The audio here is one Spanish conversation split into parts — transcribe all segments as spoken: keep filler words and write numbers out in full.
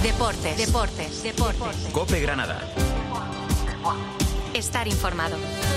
Deportes, deportes, deportes. COPE Granada. Estar informado.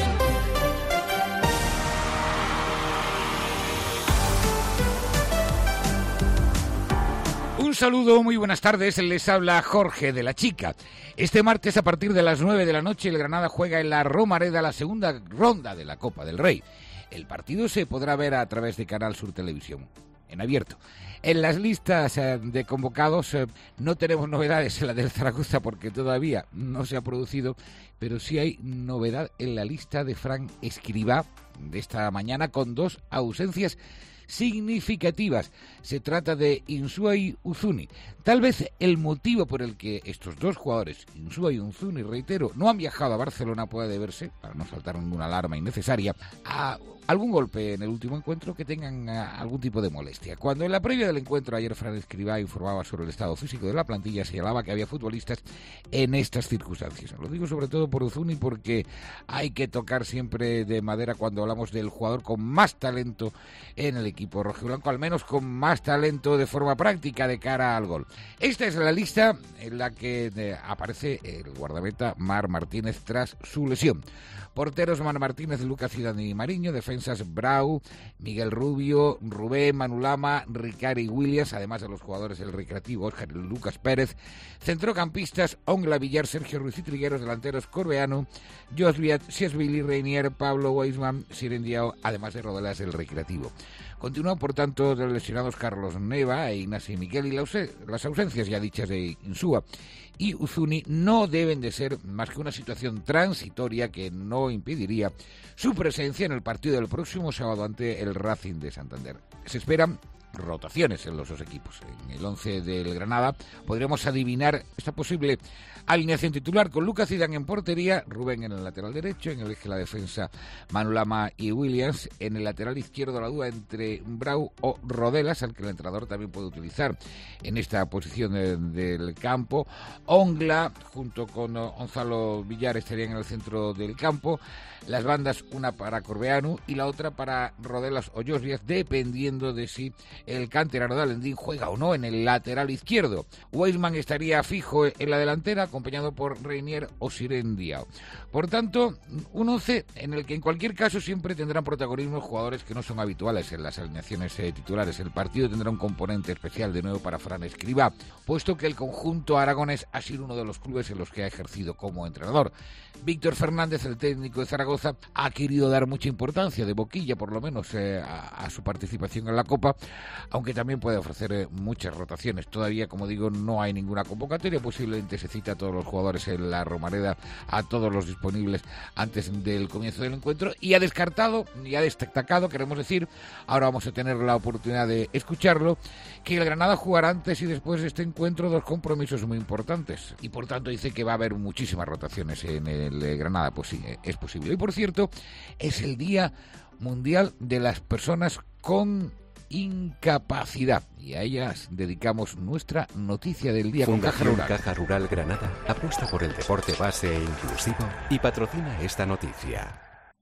Un saludo, muy buenas tardes, les habla Jorge de la Chica. Este martes a partir de las nueve de la noche el Granada juega en la Romareda la segunda ronda de la Copa del Rey. El partido se podrá ver a través de Canal Sur Televisión, en abierto. En las listas eh, de convocados eh, no tenemos novedades en la del Zaragoza porque todavía no se ha producido, pero sí hay novedad en la lista de Fran Escribá de esta mañana con dos ausencias significativas. Se trata de Insúa y Uzuni. Tal vez el motivo por el que estos dos jugadores, Insúa y Uzuni, reitero, no han viajado a Barcelona puede deberse, para no saltar ninguna alarma innecesaria, a algún golpe en el último encuentro que tengan uh, algún tipo de molestia. Cuando en la previa del encuentro ayer Fran Escribá informaba sobre el estado físico de la plantilla, señalaba que había futbolistas en estas circunstancias. Lo digo sobre todo por Uzuni porque hay que tocar siempre de madera cuando hablamos del jugador con más talento en el equipo rojiblanco, al menos con más talento de forma práctica de cara al gol. Esta es la lista en la que eh, aparece el guardameta Marc Martínez tras su lesión. Porteros Marc Martínez, Lucas Zidane y Mariño. Defensas Brau, Miguel Rubio, Rubén, Manu Lama, Ricard y Williams, además de los jugadores del Recreativo, Óscar y Lucas Pérez. Centrocampistas, Ongla, Villar, Sergio Ruiz y Trigueros. Delanteros Corbeanu, Josviat, Siesvili, Reinier, Pablo Weisman, Siren Diao, además de Rodelas del Recreativo. Continúan, por tanto, los lesionados Carlos Neva e Ignacio Miquel y las ausencias ya dichas de Insúa y Uzuni no deben de ser más que una situación transitoria que no impediría su presencia en el partido del próximo sábado ante el Racing de Santander. Se esperan rotaciones en los dos equipos. En el once del Granada podremos adivinar esta posible alineación titular con Lucas Zidane en portería, Rubén en el lateral derecho, en el eje de la defensa Manu Lama y Williams, en el lateral izquierdo la duda entre Brau o Rodelas, al que el entrenador también puede utilizar en esta posición de, del campo. Ongla junto con Gonzalo Villar estarían en el centro del campo, las bandas una para Corbeanu y la otra para Rodelas o Josviat, dependiendo de si el canterano de Alendín juega o no en el lateral izquierdo. Weisman estaría fijo en la delantera, acompañado por Reinier o Siren Diao. Por tanto, un once en el que en cualquier caso siempre tendrán protagonismo jugadores que no son habituales en las alineaciones eh, titulares. El partido tendrá un componente especial de nuevo para Fran Escribá, puesto que el conjunto aragonés ha sido uno de los clubes en los que ha ejercido como entrenador. Víctor Fernández, el técnico de Zaragoza, ha querido dar mucha importancia, de boquilla por lo menos, eh, a, a su participación en la Copa, aunque también puede ofrecer eh, muchas rotaciones. Todavía, como digo, no hay ninguna convocatoria, posiblemente se cita a todos los jugadores en la Romareda, a todos los disponibles antes del comienzo del encuentro, y ha descartado, y ha destacado, queremos decir, ahora vamos a tener la oportunidad de escucharlo, que el Granada jugará antes y después de este encuentro dos compromisos muy importantes, y por tanto dice que va a haber muchísimas rotaciones en el Granada. Pues sí, es posible. Y por cierto, es el Día Mundial de las Personas con Incapacidad, y a ellas dedicamos nuestra noticia del día. Fundación con Caja Rural. Caja Rural Granada apuesta por el deporte base e inclusivo y patrocina esta noticia.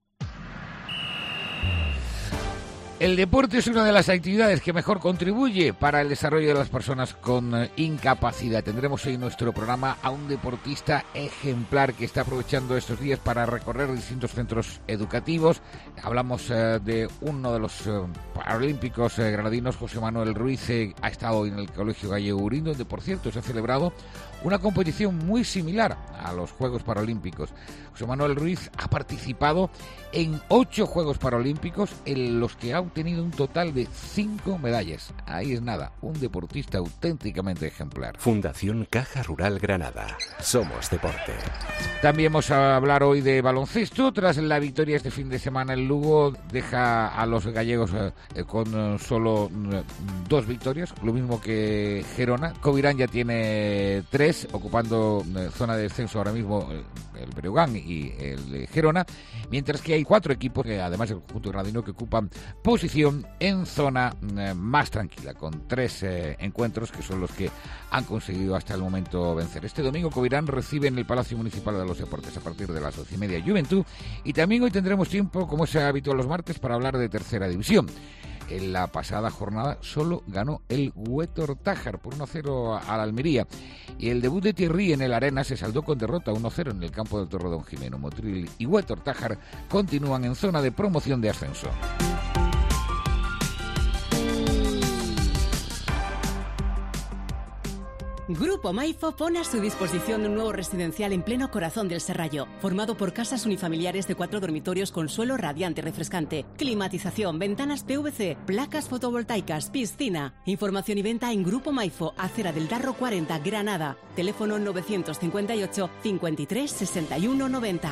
El deporte es una de las actividades que mejor contribuye para el desarrollo de las personas con incapacidad. Tendremos hoy en nuestro programa a un deportista ejemplar que está aprovechando estos días para recorrer distintos centros educativos. Hablamos eh, de uno de los eh, paralímpicos eh, granadinos, José Manuel Ruiz. Eh, ha estado hoy en el Colegio Gallego Urín, donde por cierto se ha celebrado una competición muy similar a los Juegos Paralímpicos. José Manuel Ruiz ha participado en ocho Juegos Paralímpicos, en los que ha obtenido un total de cinco medallas. Ahí es nada, un deportista auténticamente ejemplar. Fundación Caja Rural Granada. Somos deporte. También vamos a hablar hoy de baloncesto. Tras la victoria este fin de semana, el Lugo deja a los gallegos eh, con eh, solo eh, dos victorias, lo mismo que Gerona. Covirán ya tiene tres, ocupando eh, zona de descenso ahora mismo eh, el Breogán y el eh, Gerona, mientras que hay cuatro equipos, eh, además del conjunto granadino, que ocupan posición en zona eh, más tranquila, con tres eh, encuentros que son los que han conseguido hasta el momento vencer. Este domingo Covirán recibe en el Palacio Municipal de los Deportes a partir de las doce y media Juventud, y también hoy tendremos tiempo, como es habitual los martes, para hablar de tercera división. En la pasada jornada solo ganó el Huétor Tájar por uno a cero a la Almería. Y el debut de Thierry en el Arena se saldó con derrota uno a cero en el campo del Torredón Jimeno. Motril y Huétor Tájar continúan en zona de promoción de ascenso. Grupo Maifo pone a su disposición un nuevo residencial en pleno corazón del Serrallo, formado por casas unifamiliares de cuatro dormitorios con suelo radiante y refrescante, climatización, ventanas P V C, placas fotovoltaicas, piscina. Información y venta en Grupo Maifo, Acera del Darro cuarenta, Granada. Teléfono novecientos cincuenta y ocho, cincuenta y tres, sesenta y uno, noventa.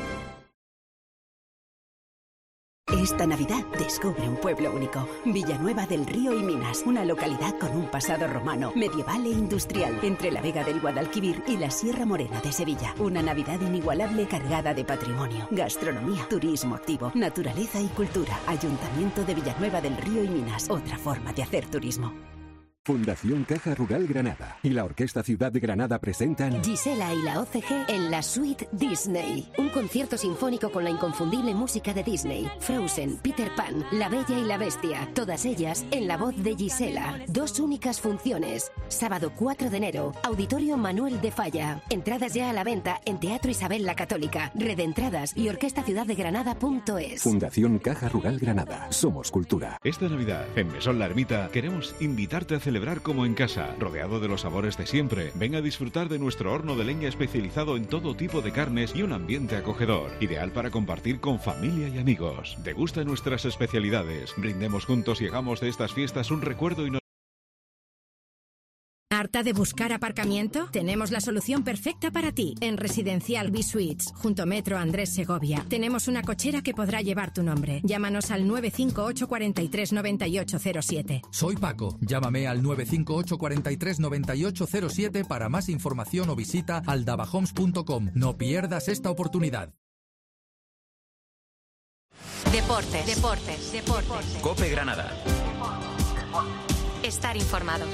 Esta Navidad descubre un pueblo único, Villanueva del Río y Minas, una localidad con un pasado romano, medieval e industrial, entre la Vega del Guadalquivir y la Sierra Morena de Sevilla. Una Navidad inigualable cargada de patrimonio, gastronomía, turismo activo, naturaleza y cultura. Ayuntamiento de Villanueva del Río y Minas, otra forma de hacer turismo. Fundación Caja Rural Granada y la Orquesta Ciudad de Granada presentan Gisela y la O C G en la Suite Disney. Un concierto sinfónico con la inconfundible música de Disney. Frozen, Peter Pan, La Bella y la Bestia. Todas ellas en la voz de Gisela. Dos únicas funciones. Sábado cuatro de enero. Auditorio Manuel de Falla. Entradas ya a la venta en Teatro Isabel la Católica. Redentradas y orquesta ciudad de granada punto es. Fundación Caja Rural Granada. Somos cultura. Esta Navidad, en Mesón La Ermita, queremos invitarte a celebrar Celebrar como en casa, rodeado de los sabores de siempre. Ven a disfrutar de nuestro horno de leña especializado en todo tipo de carnes y un ambiente acogedor, ideal para compartir con familia y amigos. Degusta nuestras especialidades, brindemos juntos y hagamos de estas fiestas un recuerdo y no... ¿Harta de buscar aparcamiento? Tenemos la solución perfecta para ti. En Residencial B-Suites, junto a Metro Andrés Segovia, tenemos una cochera que podrá llevar tu nombre. Llámanos al nueve cinco ocho, cuatro tres, nueve ocho cero siete. Soy Paco. Llámame al nueve cinco ocho, cuatro tres, nueve ocho cero siete para más información o visita aldabahomes punto com. No pierdas esta oportunidad. Deportes, deportes, deportes. COPE Granada. Estar informado.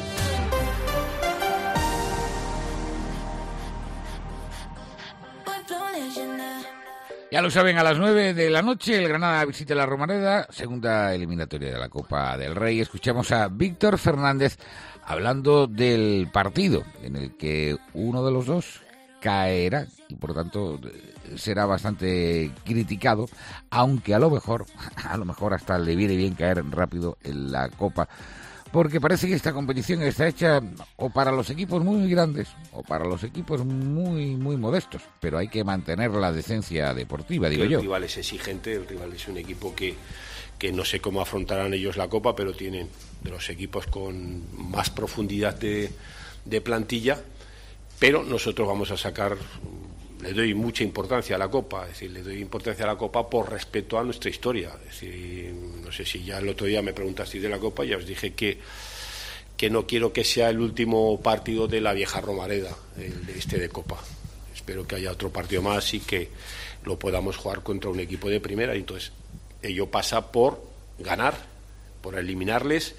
Ya lo saben, a las nueve de la noche el Granada visita la Romareda, segunda eliminatoria de la Copa del Rey. Escuchamos a Víctor Fernández hablando del partido en el que uno de los dos caerá y por tanto será bastante criticado, aunque a lo mejor, a lo mejor hasta le viene bien caer rápido en la Copa. Porque parece que esta competición está hecha o para los equipos muy grandes o para los equipos muy muy modestos, pero hay que mantener la decencia deportiva, digo yo. El rival es exigente, el rival es un equipo que, que no sé cómo afrontarán ellos la Copa, pero tienen de los equipos con más profundidad de, de plantilla, pero nosotros vamos a sacar, le doy mucha importancia a la Copa, es decir, le doy importancia a la Copa por respeto a nuestra historia. Es decir, no sé si ya el otro día me preguntasteis de la Copa, ya os dije que, que no quiero que sea el último partido de la vieja Romareda, el de este de Copa. Espero que haya otro partido más y que lo podamos jugar contra un equipo de primera, y entonces ello pasa por ganar, por eliminarles.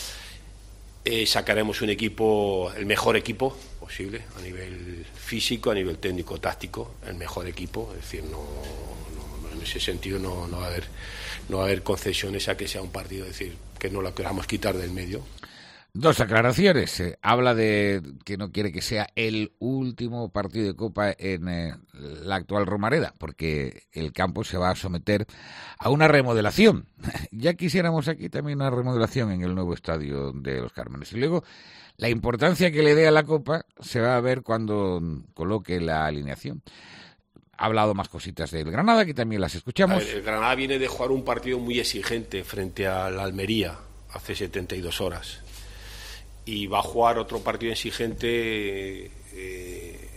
Eh, sacaremos un equipo, el mejor equipo posible, a nivel físico, a nivel técnico, táctico, el mejor equipo. Es decir, no, no, no en ese sentido no, no va a haber, no va a haber concesiones a que sea un partido, es decir, que no lo queramos quitar del medio. Dos aclaraciones. Eh, habla de que no quiere que sea el último partido de Copa en eh, la actual Romareda, porque el campo se va a someter a una remodelación. Ya quisiéramos aquí también una remodelación en el nuevo estadio de Los Cármenes. Y luego, la importancia que le dé a la Copa se va a ver cuando coloque la alineación. Ha hablado más cositas del Granada, que también las escuchamos. A ver, el Granada viene de jugar un partido muy exigente frente a la Almería hace setenta y dos horas. Y va a jugar otro partido exigente eh,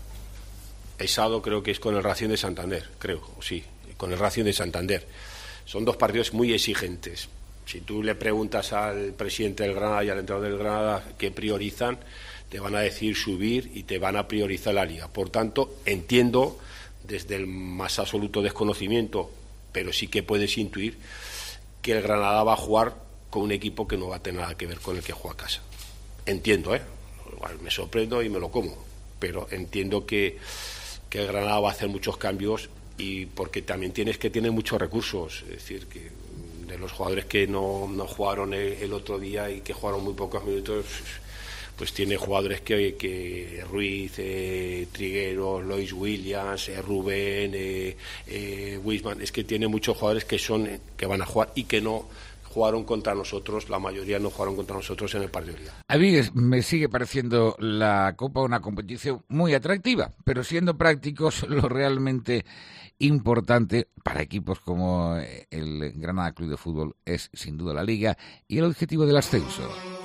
pesado, creo que es con el Racing de Santander, creo, o sí, con el Racing de Santander. Son dos partidos muy exigentes. Si tú le preguntas al presidente del Granada y al entrenador del Granada qué priorizan, te van a decir subir y te van a priorizar la Liga. Por tanto, entiendo, desde el más absoluto desconocimiento, pero sí que puedes intuir, que el Granada va a jugar con un equipo que no va a tener nada que ver con el que juega a casa. Entiendo, ¿eh? Igual me sorprendo y me lo como, pero entiendo que, que el Granada va a hacer muchos cambios, y porque también tienes que tener muchos recursos, es decir, que de los jugadores que no, no jugaron el, el otro día y que jugaron muy pocos minutos, pues tiene jugadores que, que Ruiz, eh, Trigueros, Lois Williams, eh, Rubén, eh, eh, Wiesman, es que tiene muchos jugadores que son que van a jugar y que no jugaron contra nosotros, la mayoría no jugaron contra nosotros en el partido de liga. A mí me sigue pareciendo la Copa una competición muy atractiva, pero siendo prácticos, lo realmente importante para equipos como el Granada Club de Fútbol es sin duda la Liga y el objetivo del ascenso.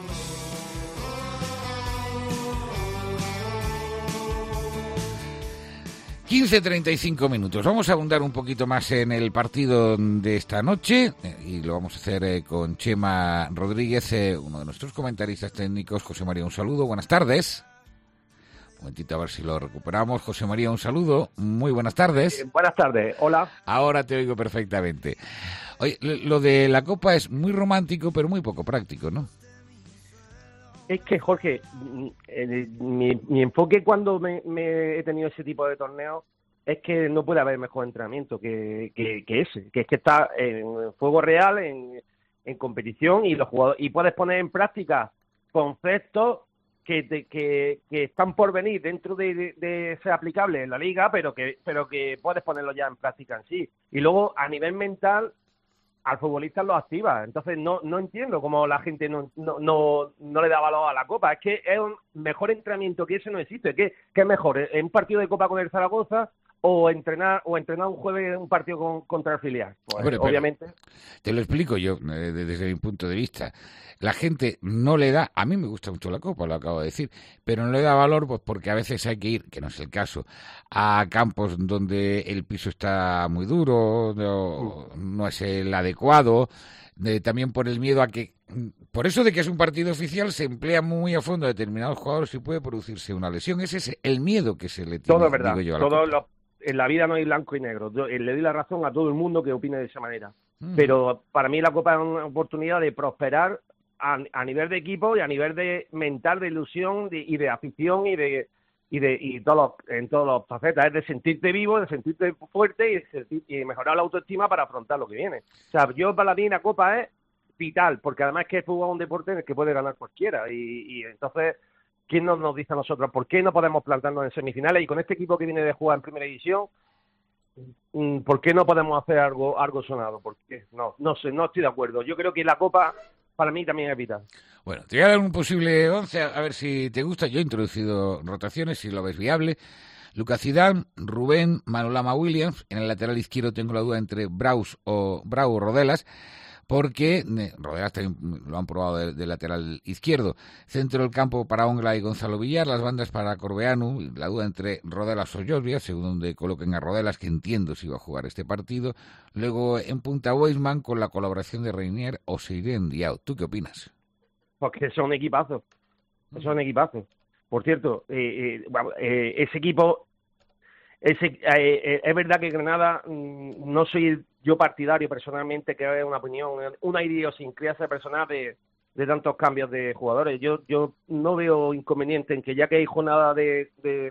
quince treinta y cinco minutos. Vamos a abundar un poquito más en el partido de esta noche eh, y lo vamos a hacer eh, con Chema Rodríguez, eh, uno de nuestros comentaristas técnicos. José María, un saludo, buenas tardes. Un momentito a ver si lo recuperamos. José María, un saludo, muy buenas tardes. Eh, buenas tardes, hola. Ahora te oigo perfectamente. Oye, lo de la Copa es muy romántico, pero muy poco práctico, ¿no? Es que, Jorge, eh, mi, mi enfoque cuando me, me he tenido ese tipo de torneos es que no puede haber mejor entrenamiento que, que, que ese, que es que está en fuego real, en, en competición, y los jugadores y puedes poner en práctica conceptos que, te, que, que están por venir dentro de, de, de ser aplicables en la liga, pero que, pero que puedes ponerlo ya en práctica en sí. Y luego, a nivel mental, al futbolista lo activa. Entonces no no entiendo cómo la gente no no no, no le da valor a la Copa. Es que es un mejor entrenamiento que ese no existe. ¿Qué, qué es mejor? ¿En un partido de Copa con el Zaragoza o entrenar o entrenar un jueves un partido con, contra el filial? Pues, Hombre, obviamente. Te lo explico yo eh, desde mi punto de vista. La gente no le da, a mí me gusta mucho la Copa, lo acabo de decir, pero no le da valor pues porque a veces hay que ir, que no es el caso, a campos donde el piso está muy duro, no, no es el adecuado, de, también por el miedo a que, por eso de que es un partido oficial, se emplea muy a fondo a determinados jugadores y puede producirse una lesión. Ese es el miedo que se le tiene. Todo es verdad, digo yo, a la todo Copa. lo, en la vida no hay blanco y negro. Yo, le doy la razón a todo el mundo que opine de esa manera. Mm. Pero para mí la Copa es una oportunidad de prosperar A, a nivel de equipo y a nivel de mental, de ilusión de, y de afición y de y de y todos los, en todas las facetas, es de sentirte vivo, de sentirte fuerte y, de sentir, y mejorar la autoestima para afrontar lo que viene. O sea, yo para mí la Copa es vital, porque además es que el fútbol es un deporte en el que puede ganar cualquiera y, y entonces, ¿quién nos, nos dice a nosotros por qué no podemos plantarnos en semifinales? Y con este equipo que viene de jugar en primera división, ¿por qué no podemos hacer algo algo sonado? Porque no, no sé, no estoy de acuerdo. Yo creo que la Copa para mí también es vital. Bueno, te voy a dar un posible once, a ver si te gusta. Yo he introducido rotaciones, si lo ves viable. Lucas Zidane, Rubén, Manolama Williams. En el lateral izquierdo tengo la duda entre Braus o Brau o Rodelas, porque eh, Rodelas también lo han probado de, de lateral izquierdo. Centro del campo para Ongla y Gonzalo Villar, las bandas para Corbeanu, la duda entre Rodelas o Josvia, según donde coloquen a Rodelas, que entiendo si va a jugar este partido. Luego en punta Weisman con la colaboración de Reinier o Seiren Diao. ¿Tú qué opinas? Porque son equipazos, son equipazos. Por cierto, eh, eh, eh, ese equipo, ese, eh, eh, es verdad que Granada, mm, no soy yo partidario personalmente, que es una opinión, una idiosincrasia personal de, de tantos cambios de jugadores. Yo yo no veo inconveniente en que ya que hay jornada de, de,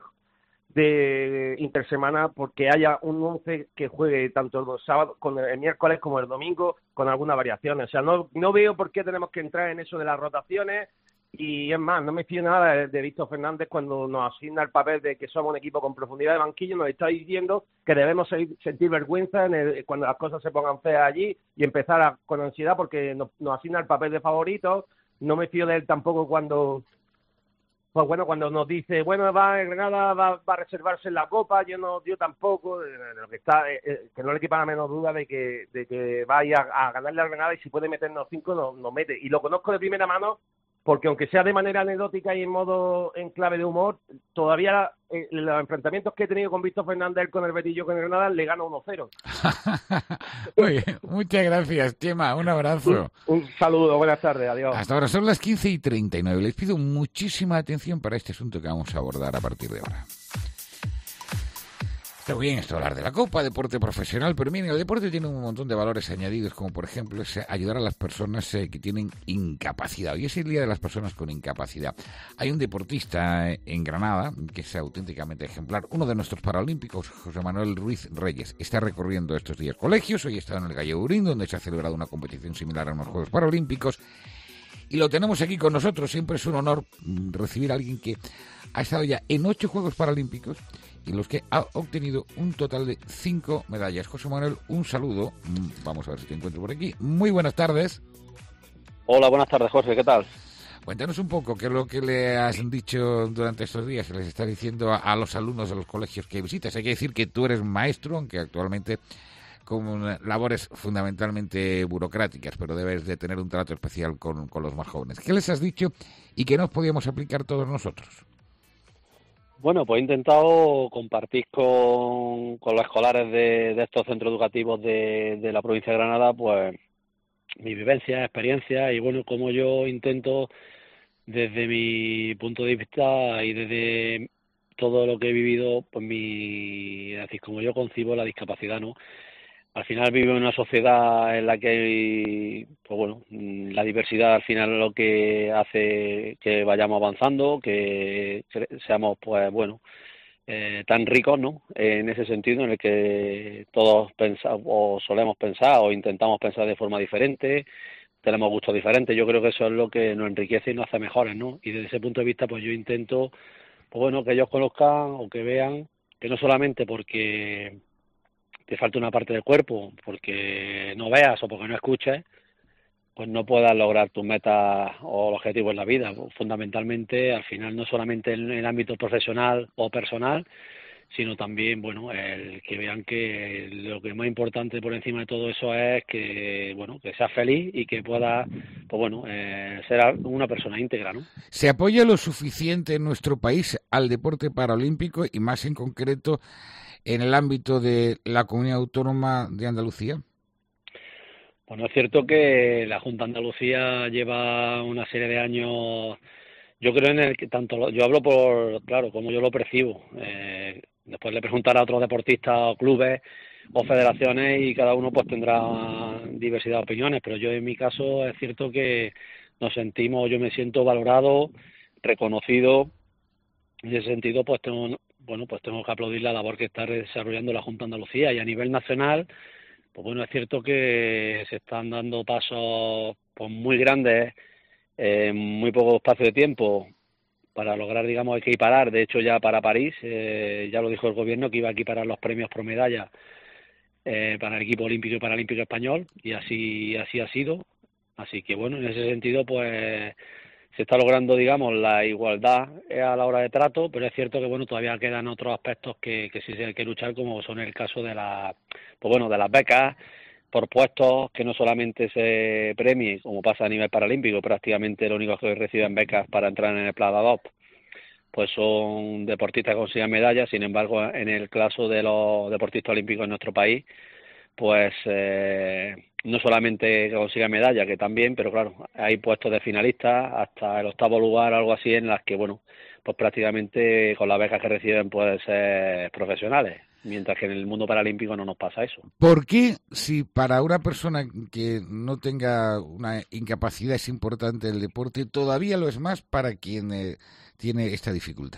de intersemana, porque haya un once que juegue tanto el sábado, con el miércoles como el domingo, con algunas variaciones. O sea, no, no veo por qué tenemos que entrar en eso de las rotaciones. Y es más, no me fío nada de, de Víctor Fernández cuando nos asigna el papel de que somos un equipo con profundidad de banquillo. Nos está diciendo que debemos sentir vergüenza en el, cuando las cosas se pongan feas allí y empezar a, con ansiedad porque nos, nos asigna el papel de favorito. No me fío de él tampoco cuando, pues bueno, cuando nos dice, bueno, va Granada va, va a reservarse en la Copa. Yo no, yo tampoco. Lo que está, eh, que no le quepa la menor duda de que de que vaya a, a ganarle a Granada y si puede meternos cinco nos, nos mete. Y lo conozco de primera mano, porque aunque sea de manera anecdótica y en modo en clave de humor, todavía eh, los enfrentamientos que he tenido con Víctor Fernández, con el Betillo, con el Granada, le gano uno cero. Muy bien, muchas gracias, Chema, un abrazo. Un, un saludo, buenas tardes, adiós. Hasta ahora son las quince y treinta y nueve. Les pido muchísima atención para este asunto que vamos a abordar a partir de ahora. Está bien esto hablar de la Copa, deporte profesional, pero miren, el deporte tiene un montón de valores añadidos, como por ejemplo es ayudar a las personas eh, que tienen incapacidad. Hoy es el Día de las Personas con Incapacidad. Hay un deportista eh, en Granada que es auténticamente ejemplar, uno de nuestros paralímpicos, José Manuel Ruiz Reyes. Está recorriendo estos días colegios, hoy está en el Galleurín, donde se ha celebrado una competición similar a unos Juegos Paralímpicos. Y lo tenemos aquí con nosotros. Siempre es un honor recibir a alguien que ha estado ya en ocho Juegos Paralímpicos y los que ha obtenido un total de cinco medallas. José Manuel, un saludo. Vamos a ver si te encuentro por aquí. Muy buenas tardes. Hola, buenas tardes, Jorge. ¿Qué tal? Cuéntanos un poco qué es lo que le has dicho durante estos días, que les estás diciendo a, a los alumnos de los colegios que visitas. Hay que decir que tú eres maestro, aunque actualmente con labores fundamentalmente burocráticas, pero debes de tener un trato especial con, con los más jóvenes. ¿Qué les has dicho y qué nos podíamos aplicar todos nosotros? Bueno, pues he intentado compartir con, con los escolares de, de estos centros educativos de, de la provincia de Granada, pues mi vivencia, experiencia y bueno, como yo intento desde mi punto de vista y desde todo lo que he vivido, pues mi, es decir, como yo concibo la discapacidad, ¿no? Al final vivo en una sociedad en la que hay, pues bueno, la diversidad al final es lo que hace que vayamos avanzando, que seamos, pues bueno, eh, tan ricos, ¿no? En ese sentido en el que todos pensamos o solemos pensar o intentamos pensar de forma diferente, tenemos gustos diferentes. Yo creo que eso es lo que nos enriquece y nos hace mejores, ¿no? Y desde ese punto de vista, pues yo intento, pues bueno, que ellos conozcan o que vean que no solamente porque te falta una parte del cuerpo, porque no veas o porque no escuches, pues no puedas lograr tus metas o objetivos en la vida. Fundamentalmente, al final, no solamente en el ámbito profesional o personal, sino también, bueno, el que vean que lo que es más importante por encima de todo eso es que, bueno, que seas feliz y que puedas, pues bueno, eh, ser una persona íntegra, ¿no? ¿Se apoya lo suficiente en nuestro país al deporte paralímpico y más en concreto en el ámbito de la Comunidad Autónoma de Andalucía? Bueno, es cierto que la Junta de Andalucía lleva una serie de años, yo creo en el que tanto, yo hablo por, claro, como yo lo percibo, eh, después le preguntaré a otros deportistas o clubes o federaciones y cada uno pues tendrá diversidad de opiniones, pero yo en mi caso es cierto que nos sentimos, yo me siento valorado, reconocido, en ese sentido pues tengo, bueno, pues tengo que aplaudir la labor que está desarrollando la Junta de Andalucía y a nivel nacional, pues bueno, es cierto que se están dando pasos pues muy grandes en muy poco espacio de tiempo para lograr, digamos, equiparar. De hecho, ya para París, eh, ya lo dijo el gobierno que iba a equiparar los premios por medalla eh, para el equipo olímpico y paralímpico español y así, así ha sido. Así que bueno, en ese sentido, pues se está logrando, digamos, la igualdad a la hora de trato, pero es cierto que bueno, todavía quedan otros aspectos que, que sí se hay que luchar, como son el caso de la, pues bueno, de las becas por puestos, que no solamente se premie, como pasa a nivel paralímpico, prácticamente los únicos que reciben becas para entrar en el Plada D O P pues son deportistas que consigan medallas. Sin embargo, en el caso de los deportistas olímpicos en nuestro país, pues eh, no solamente que consigan medalla, que también, pero claro, hay puestos de finalistas hasta el octavo lugar, algo así, en las que, bueno, pues prácticamente con las becas que reciben pueden ser profesionales, mientras que en el mundo paralímpico no nos pasa eso. ¿Por qué, si para una persona que no tenga una incapacidad es importante el deporte, todavía lo es más para quien eh, tiene esta dificultad?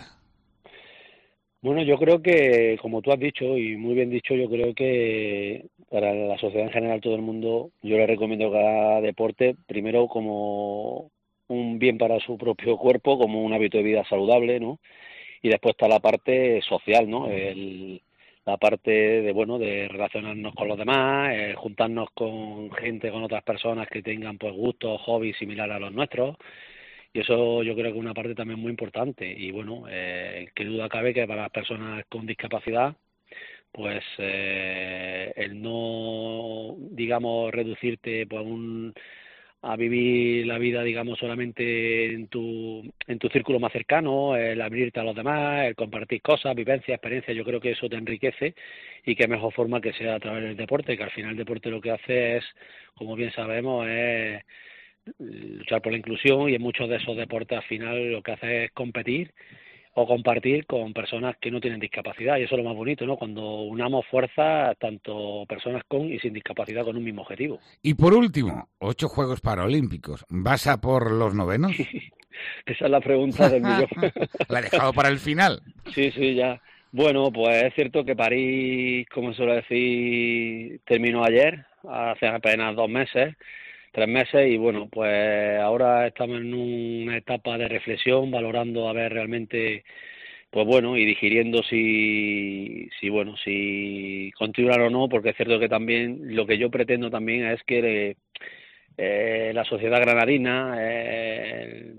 Bueno, yo creo que, como tú has dicho, y muy bien dicho, yo creo que para la sociedad en general, todo el mundo, yo le recomiendo que haga deporte, primero como un bien para su propio cuerpo, como un hábito de vida saludable, ¿no? Y después está la parte social, ¿no? El, la parte de, bueno, de relacionarnos con los demás, eh, juntarnos con gente, con otras personas que tengan, pues, gustos, hobbies similares a los nuestros. Y eso yo creo que es una parte también muy importante. Y bueno, eh, qué duda cabe que para las personas con discapacidad, pues eh, el no, digamos, reducirte pues, un, a vivir la vida, digamos, solamente en tu, en tu círculo más cercano, el abrirte a los demás, el compartir cosas, vivencias, experiencias, yo creo que eso te enriquece y qué mejor forma que sea a través del deporte, que al final el deporte lo que hace es, como bien sabemos, es luchar por la inclusión y en muchos de esos deportes al final lo que hace es competir o compartir con personas que no tienen discapacidad, y eso es lo más bonito, ¿no? Cuando unamos fuerzas, tanto personas con y sin discapacidad, con un mismo objetivo. Y por último, ocho Juegos Paralímpicos. ¿Vas a por los novenos? Esa es la pregunta del millón. La he dejado para el final. Sí, sí, ya. Bueno, pues es cierto que París, como suelo decir, terminó ayer, hace apenas dos meses, tres meses, y bueno, pues ahora estamos en una etapa de reflexión, valorando a ver realmente, pues bueno, y digiriendo si, si bueno, si continuar o no, porque es cierto que también lo que yo pretendo también es que eh, la sociedad granadina, eh,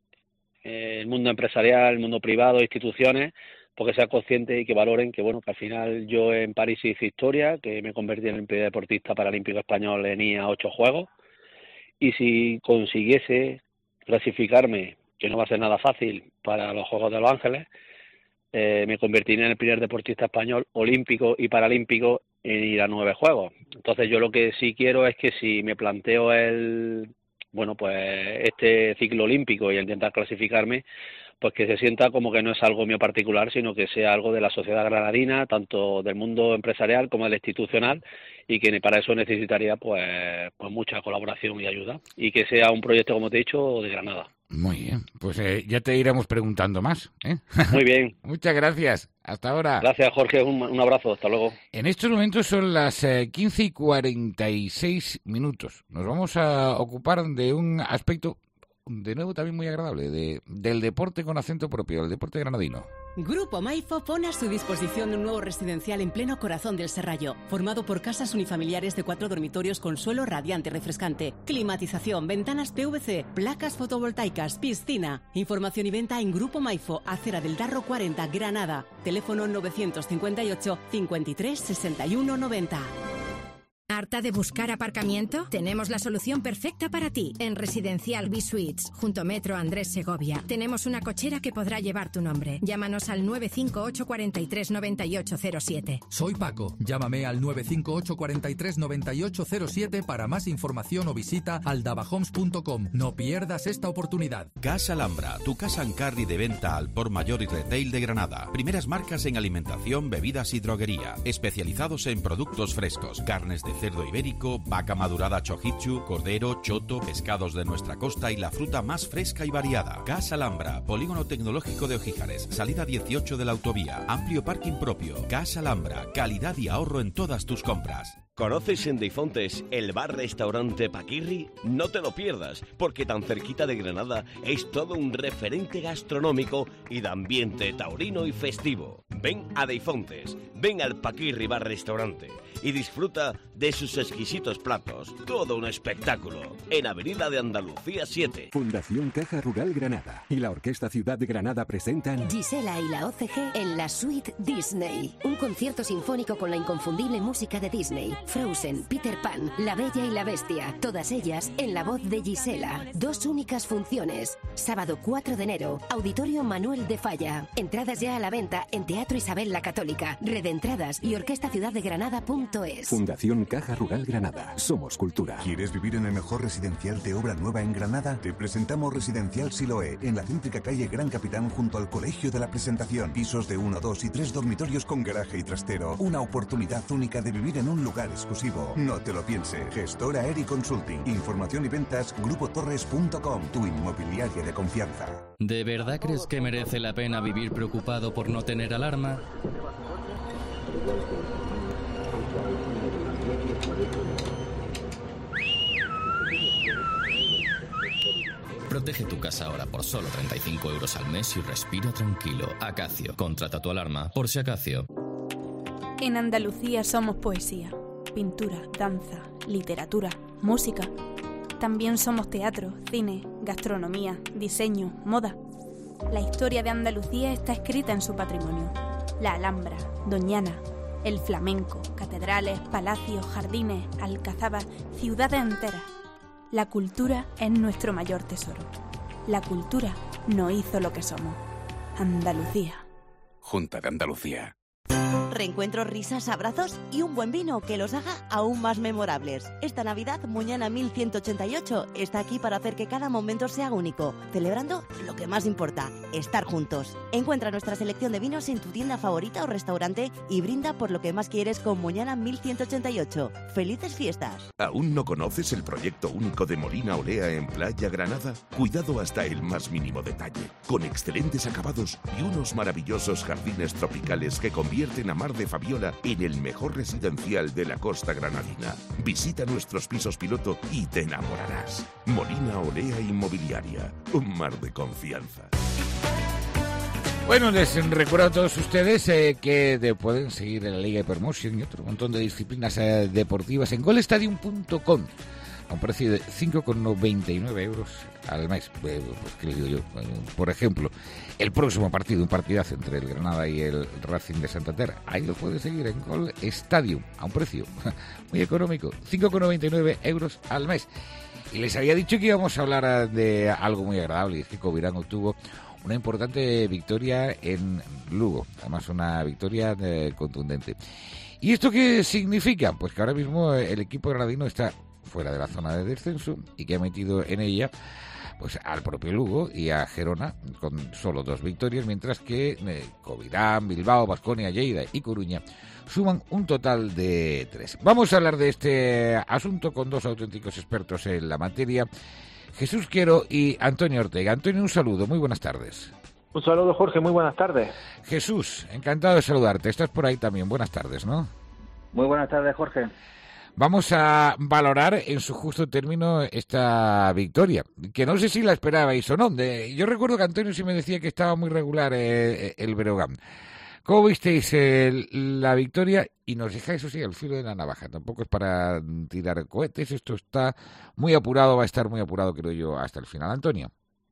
el mundo empresarial, el mundo privado, instituciones, porque sea consciente y que valoren que bueno, que al final yo en París hice historia, que me convertí en el primer deportista paralímpico español en ir a ocho juegos, y si consiguiese clasificarme, que no va a ser nada fácil, para los Juegos de Los Ángeles, eh, me convertiré en el primer deportista español olímpico y paralímpico en ir a nueve juegos. Entonces yo lo que sí quiero es que si me planteo el bueno pues este ciclo olímpico y intentar clasificarme, pues que se sienta como que no es algo mío particular, sino que sea algo de la sociedad granadina, tanto del mundo empresarial como del institucional, y que para eso necesitaría pues, pues mucha colaboración y ayuda, y que sea un proyecto, como te he dicho, de Granada. Muy bien, pues eh, ya te iremos preguntando más, ¿eh? Muy bien. Muchas gracias, hasta ahora. Gracias, Jorge, un, un abrazo, hasta luego. En estos momentos son las eh, quince y cuarenta y seis minutos. Nos vamos a ocupar de un aspecto, de nuevo también muy agradable, de, del deporte con acento propio, el deporte granadino. Grupo Maifo pone a su disposición un nuevo residencial en pleno corazón del Serrallo, formado por casas unifamiliares de cuatro dormitorios con suelo radiante y refrescante, climatización, ventanas P V C, placas fotovoltaicas, piscina. Información y venta en Grupo Maifo, Acera del Darro cuarenta, Granada. Teléfono novecientos cincuenta y ocho, cincuenta y tres, sesenta y uno, noventa. ¿Harta de buscar aparcamiento? Tenemos la solución perfecta para ti. En Residencial B-Suites, junto a Metro Andrés Segovia, tenemos una cochera que podrá llevar tu nombre. Llámanos al nueve cinco ocho, cuarenta y tres, noventa y ocho cero siete. Soy Paco. Llámame al nueve cinco ocho, cuarenta y tres, noventa y ocho cero siete para más información o visita aldabahomes punto com. No pierdas esta oportunidad. Casa Alhambra, tu casa en carry de venta al por mayor y retail de Granada. Primeras marcas en alimentación, bebidas y droguería. Especializados en productos frescos, carnes de cerdo ibérico, vaca madurada chojichu, cordero, choto, pescados de nuestra costa y la fruta más fresca y variada. Casa Alhambra, Polígono Tecnológico de Ojíjares, salida dieciocho de la autovía, amplio parking propio. Casa Alhambra, calidad y ahorro en todas tus compras. ¿Conoces en Deifontes el bar-restaurante Paquirri? No te lo pierdas, porque tan cerquita de Granada es todo un referente gastronómico y de ambiente taurino y festivo. Ven a Deifontes, ven al Paquirri bar-restaurante y disfruta de sus exquisitos platos. Todo un espectáculo. En Avenida de Andalucía siete. Fundación Caja Rural Granada y la Orquesta Ciudad de Granada presentan Gisela y la O C G en la Suite Disney. Un concierto sinfónico con la inconfundible música de Disney. Frozen, Peter Pan, La Bella y la Bestia. Todas ellas en la voz de Gisela. Dos únicas funciones. Sábado cuatro de enero. Auditorio Manuel de Falla. Entradas ya a la venta en Teatro Isabel la Católica. Red de Entradas y orquesta ciudad de granada punto es. Fundación Caja Rural Granada. Somos cultura. ¿Quieres vivir en el mejor residencial de obra nueva en Granada? Te presentamos Residencial Siloé, en la céntrica calle Gran Capitán junto al Colegio de la Presentación. Pisos de uno, dos y tres dormitorios con garaje y trastero. Una oportunidad única de vivir en un lugar exclusivo. No te lo pienses. Gestora Eri Consulting. Información y ventas grupo torres punto com. Tu inmobiliaria de confianza. ¿De verdad crees que merece la pena vivir preocupado por no tener alarma? Protege tu casa ahora por solo treinta y cinco euros al mes y respira tranquilo. Acacio, contrata tu alarma por si Acacio. En Andalucía somos poesía, pintura, danza, literatura, música. También somos teatro, cine, gastronomía, diseño, moda. La historia de Andalucía está escrita en su patrimonio. La Alhambra, Doñana, el flamenco, catedrales, palacios, jardines, alcazabas, ciudades enteras. La cultura es nuestro mayor tesoro. La cultura nos hizo lo que somos. Andalucía. Junta de Andalucía. Reencuentros, risas, abrazos y un buen vino que los haga aún más memorables. Esta Navidad, Muñana mil ciento ochenta y ocho está aquí para hacer que cada momento sea único, celebrando lo que más importa, estar juntos. Encuentra nuestra selección de vinos en tu tienda favorita o restaurante y brinda por lo que más quieres con Muñana mil ciento ochenta y ocho. ¡Felices fiestas! ¿Aún no conoces el proyecto único de Molina Olea en Playa Granada? Cuidado hasta el más mínimo detalle, con excelentes acabados y unos maravillosos jardines tropicales que convierten a Mar de Fabiola en el mejor residencial de la costa granadina. Visita nuestros pisos piloto y te enamorarás. Molina Olea Inmobiliaria, un mar de confianza. Bueno, les recuerdo a todos ustedes eh, que de, pueden seguir en la Liga Hypermotion y otro montón de disciplinas eh, deportivas en gol stadium punto com a un precio de cinco con noventa y nueve euros al mes. Eh, pues, ¿qué les digo yo? Bueno, por ejemplo, el próximo partido, un partidazo entre el Granada y el Racing de Santander. Ahí lo puede seguir en Gol Stadium a un precio muy económico, cinco con noventa y nueve euros al mes. Y les había dicho que íbamos a hablar de algo muy agradable, y es que Covirán obtuvo una importante victoria en Lugo, además una victoria eh, contundente. ¿Y esto qué significa? Pues que ahora mismo el equipo granadino está fuera de la zona de descenso y que ha metido en ella pues al propio Lugo y a Gerona con solo dos victorias, mientras que eh, Covirán, Bilbao, Baskonia, Lleida y Coruña suman un total de tres. Vamos a hablar de este asunto con dos auténticos expertos en la materia, Jesús Quero y Antonio Ortega. Antonio, un saludo, muy buenas tardes. Un saludo, Jorge, muy buenas tardes. Jesús, encantado de saludarte. Estás por ahí también, buenas tardes, ¿no? Muy buenas tardes, Jorge. Vamos a valorar en su justo término esta victoria, que no sé si la esperabais o no. De, yo recuerdo que Antonio sí me decía que estaba muy regular eh, el Breogán. ¿Cómo visteis eh, la victoria? Y nos dejáis, eso sí, al filo de la navaja. Tampoco es para tirar cohetes, esto está muy apurado, va a estar muy apurado, creo yo, hasta el final. Antonio.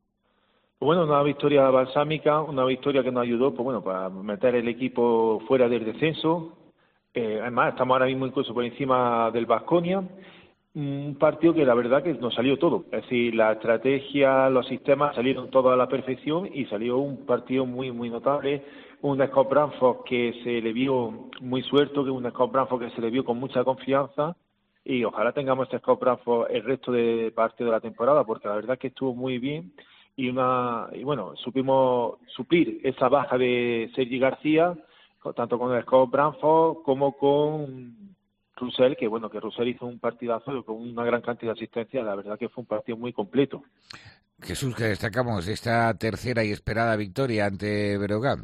Bueno, una victoria balsámica, una victoria que nos ayudó, pues bueno, para meter el equipo fuera del descenso. Eh, además, estamos ahora mismo incluso por encima del Baskonia. Un partido que la verdad que nos salió todo. Es decir, la estrategia, los sistemas salieron todos a la perfección y salió un partido muy, muy notable. Un Scott Branford que se le vio muy suelto, que un Scott Branford que se le vio con mucha confianza. Y ojalá tengamos este Scott Branford el resto de parte de la temporada, porque la verdad que estuvo muy bien. Y una y bueno, supimos suplir esa baja de Sergi García, tanto con el Scott Branford como con Russell, que bueno, que Russell hizo un partidazo con una gran cantidad de asistencia. La verdad que fue un partido muy completo. Jesús, que destacamos esta tercera y esperada victoria ante Breogán.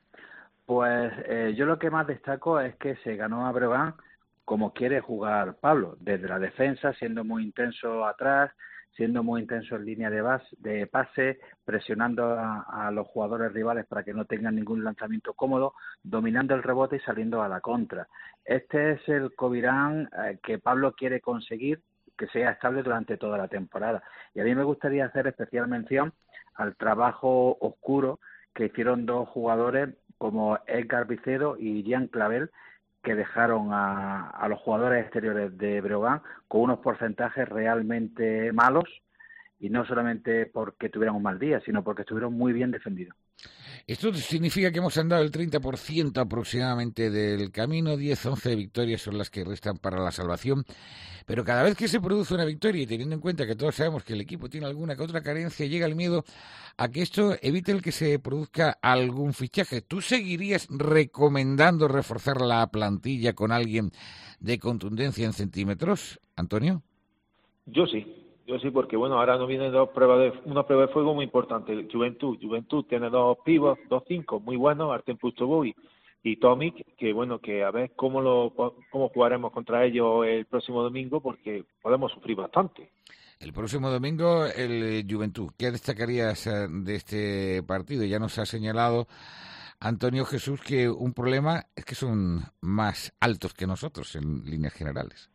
Pues eh, yo lo que más destaco es que se ganó a Breogán como quiere jugar Pablo, desde la defensa, siendo muy intenso atrás, siendo muy intenso en línea de, base, de pase, presionando a, a los jugadores rivales para que no tengan ningún lanzamiento cómodo, dominando el rebote y saliendo a la contra. Este es el Covirán eh, que Pablo quiere conseguir, que sea estable durante toda la temporada. Y a mí me gustaría hacer especial mención al trabajo oscuro que hicieron dos jugadores como Edgar Vicedo y Jean Clavel, que dejaron a, a los jugadores exteriores de Breogán con unos porcentajes realmente malos, y no solamente porque tuvieran un mal día, sino porque estuvieron muy bien defendidos. Esto significa que hemos andado el treinta por ciento aproximadamente del camino, diez, once victorias son las que restan para la salvación, pero cada vez que se produce una victoria, y teniendo en cuenta que todos sabemos que el equipo tiene alguna que otra carencia, llega el miedo a que esto evite el que se produzca algún fichaje. ¿Tú seguirías recomendando reforzar la plantilla con alguien de contundencia en centímetros, Antonio? Yo sí. Yo sí, porque bueno, ahora nos vienen dos pruebas de, una prueba de fuego muy importante. Juventud, Juventud tiene dos pibos, dos cinco muy buenos, Artem Pustovo y, y Tomic, que bueno, que a ver cómo lo cómo jugaremos contra ellos el próximo domingo, porque podemos sufrir bastante. El próximo domingo el Juventud. ¿Qué destacarías de este partido? Ya nos ha señalado Antonio Jesús que un problema es que son más altos que nosotros en líneas generales.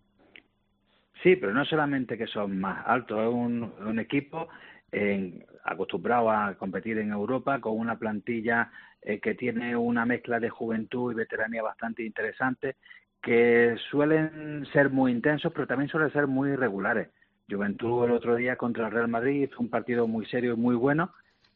Sí, pero no solamente que son más altos, es un, un equipo eh, acostumbrado a competir en Europa con una plantilla eh, que tiene una mezcla de juventud y veteranía bastante interesante, que suelen ser muy intensos, pero también suelen ser muy irregulares. Juventud el otro día contra el Real Madrid hizo un partido muy serio y muy bueno,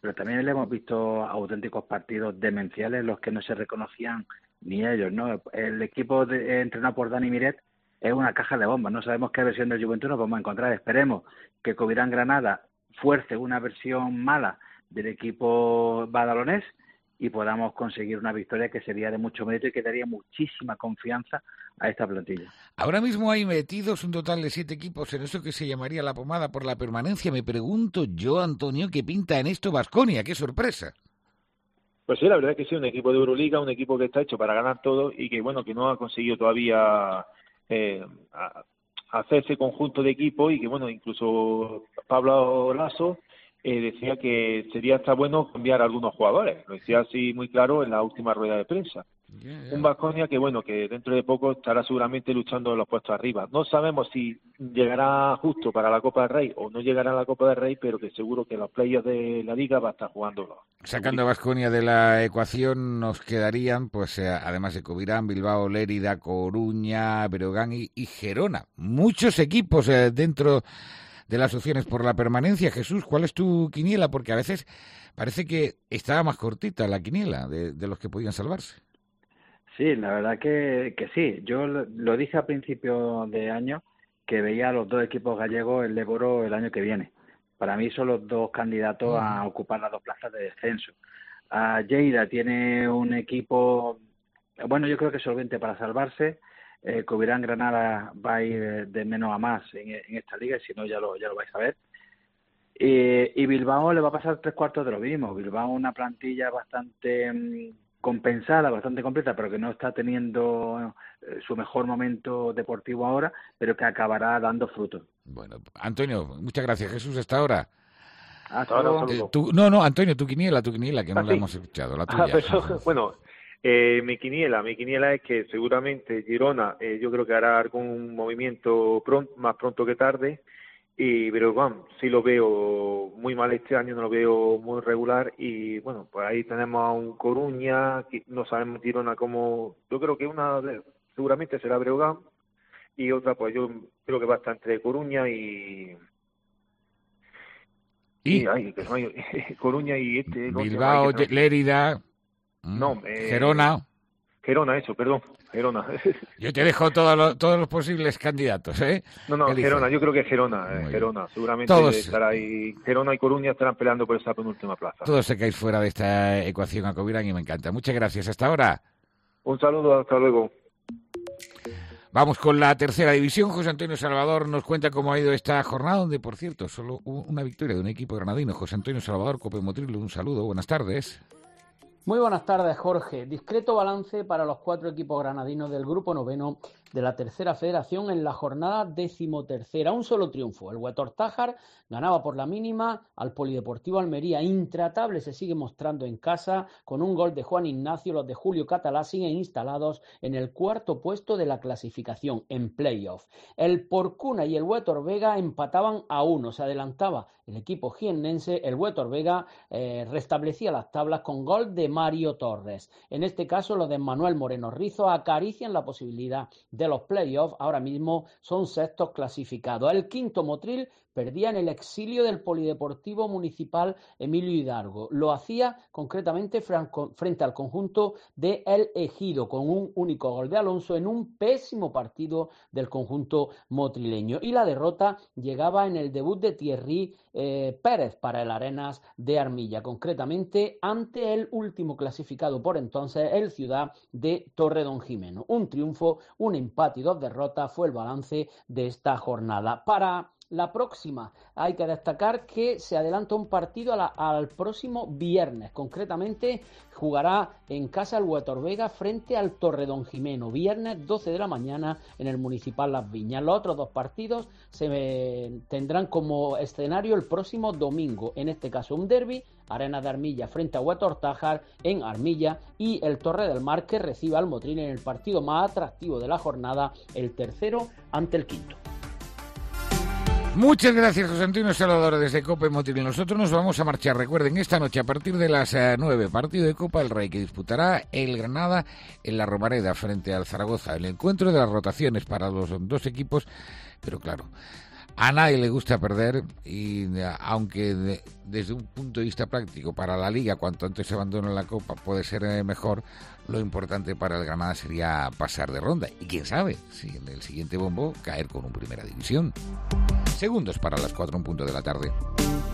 pero también le hemos visto auténticos partidos demenciales en los que no se reconocían ni ellos, ¿no? El equipo de, entrenado por Dani Miret es una caja de bombas, no sabemos qué versión del Juventud nos vamos a encontrar. Esperemos que Covirán Granada fuerce una versión mala del equipo badalonés y podamos conseguir una victoria que sería de mucho mérito y que daría muchísima confianza a esta plantilla. Ahora mismo hay metidos un total de siete equipos en eso que se llamaría la pomada por la permanencia. Me pregunto yo, Antonio, ¿qué pinta en esto Baskonia? ¡Qué sorpresa! Pues sí, la verdad es que sí, un equipo de Euroliga, un equipo que está hecho para ganar todo y que, bueno, que no ha conseguido todavía eh, a, hacer ese conjunto de equipo y que, bueno, incluso Pablo Lasso eh, decía que sería hasta bueno cambiar a algunos jugadores. Lo decía así muy claro en la última rueda de prensa. Yeah, yeah. Un Baskonia que, bueno, que dentro de poco estará seguramente luchando en los puestos arriba. No sabemos si llegará justo para la Copa del Rey o no llegará a la Copa del Rey, pero que seguro que los playoffs de la Liga va a estar jugándolo. Sacando a Baskonia de la ecuación, nos quedarían, pues eh, además de Covirán, Bilbao, Lérida, Coruña, Breogán y, y Gerona. Muchos equipos eh, dentro de las opciones por la permanencia. Jesús, ¿cuál es tu quiniela? Porque a veces parece que estaba más cortita la quiniela de, de los que podían salvarse. Sí, la verdad que, que sí. Yo lo, lo dije a principio de año que veía a los dos equipos gallegos el Leboro el año que viene. Para mí son los dos candidatos a ocupar las dos plazas de descenso. A Lleida tiene un equipo, bueno, yo creo que solvente para salvarse. Eh, Covirán Granada va a ir de menos a más en, en esta liga, y si no ya lo, ya lo vais a ver. Y, y Bilbao le va a pasar tres cuartos de lo mismo. Bilbao una plantilla bastante mmm, compensada, bastante completa, pero que no está teniendo eh, su mejor momento deportivo ahora, pero que acabará dando frutos. Bueno, Antonio, muchas gracias. Jesús, hasta ahora. Hasta ahora. Eh, tú, no, no, Antonio, tu quiniela, tu quiniela, que no ah, la sí. hemos escuchado, la tuya. Ah, pero, bueno, eh, mi quiniela, mi quiniela es que seguramente Girona, eh, yo creo que hará algún movimiento pronto, más pronto que tarde, y pero bueno, sí lo veo muy mal este año, no lo veo muy regular, y bueno, pues ahí tenemos a un Coruña, que no sabemos Girona cómo, yo creo que una de, seguramente será Breogán, y otra pues yo creo que va a estar entre Coruña y... ¿Y? y ay, que no hay, Coruña y este... Bilbao, no, Lérida, no, eh, Gerona... Gerona, eso, perdón, Gerona. Yo te dejo todos los, todos los posibles candidatos, ¿eh? No, no, Elige. Gerona, yo creo que Gerona, eh, Gerona, seguramente todos, estará ahí. Gerona y Coruña estarán peleando por esa penúltima plaza. Todos se caen fuera de esta ecuación a Covirán y me encanta. Muchas gracias, hasta ahora. Un saludo, hasta luego. Vamos con la tercera división. José Antonio Salvador nos cuenta cómo ha ido esta jornada, donde, por cierto, solo una victoria de un equipo granadino. José Antonio Salvador, Cope Motril, un saludo, buenas tardes. Muy buenas tardes, Jorge. Discreto balance para los cuatro equipos granadinos del grupo noveno de la tercera federación en la jornada decimotercera. Un solo triunfo. El Huetor Tájar ganaba por la mínima al Polideportivo Almería. Intratable se sigue mostrando en casa con un gol de Juan Ignacio. Los de Julio Catalá siguen instalados en el cuarto puesto de la clasificación en playoff. El Porcuna y el Huetor Vega empataban a uno. Se adelantaba el equipo jiennense. El Huetor Vega eh, restablecía las tablas con gol de Mario Torres. En este caso, los de Manuel Moreno Rizo acarician la posibilidad de los playoffs. Ahora mismo son sextos clasificados. El quinto Motril perdía en el exilio del Polideportivo Municipal Emilio Hidalgo. Lo hacía concretamente frente al conjunto de El Ejido, con un único gol de Alonso en un pésimo partido del conjunto motrileño. Y la derrota llegaba en el debut de Thierry eh, Pérez para el Arenas de Armilla, concretamente ante el último clasificado por entonces, el Ciudad de Torredonjimeno. Un triunfo, un empate y dos derrotas fue el balance de esta jornada. Para la próxima hay que destacar que se adelanta un partido a la, al próximo viernes. Concretamente jugará en casa el Huetor Vega frente al Torredonjimeno, viernes doce de la mañana en el Municipal Las Viñas. Los otros dos partidos se eh, tendrán como escenario el próximo domingo, en este caso un derbi, Arenas de Armilla frente a Huetor Tájar en Armilla, y el Torre del Mar, que recibe al Motril en el partido más atractivo de la jornada, el tercero ante el quinto. Muchas gracias, José Antonio Salvador, desde Copa Motril. Nosotros nos vamos a marchar. Recuerden, esta noche a partir de las uh, nueve, partido de Copa del Rey que disputará el Granada en la Romareda frente al Zaragoza. El encuentro de las rotaciones para los dos equipos, pero claro, A nadie le gusta perder y aunque de, desde un punto de vista práctico para la Liga cuanto antes se abandone la Copa puede ser mejor, lo importante para el Granada sería pasar de ronda y quién sabe si en el siguiente bombo caer con un Primera División. Segundos para las cuatro en punto de la tarde.